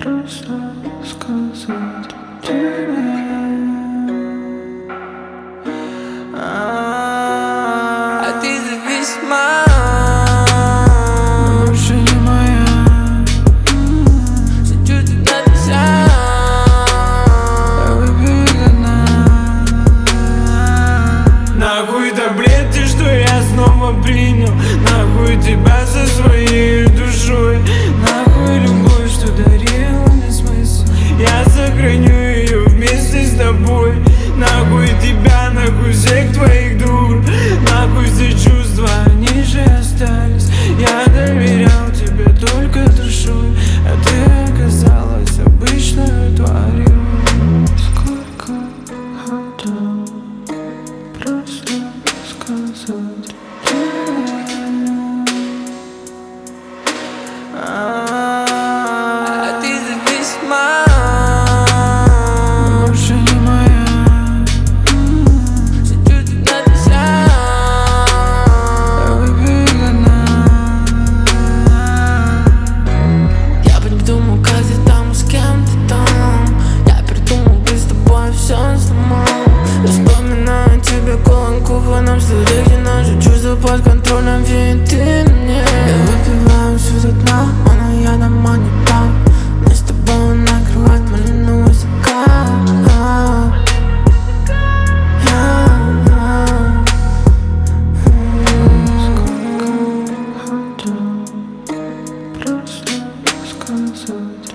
просто сказать тебе. А ты зависима, но больше не моя. все чувства нельзя. Я выпью до дна. Нахуй таблетки, что я снова принял. Нахуй тебя со своей душой. Нахуй любовь, что дарила мне смысл. Я сохраню ее вместе с тобой. Нахуй тебя, нахуй всех твоих дур. Нахуй все чувства, Они же остались. Я доверял тебе только душой, а ты оказалась обычной тварью. Сколько хотел просто сказать тебе. А ты зависима, но больше не моя. все чувства нельзя. Я выпью до дна. Я придумал, как ты там, с кем ты там. Я придумал, быть с тобой все сломал. Я вспоминаю тебя, колон кухонном столе, где наши чувства под контролем, ведь ты мне. Я выпиваю все до дна, но я дома не там. Мне с тобой накрывать малиновый закат. Сколько хотел просто сказать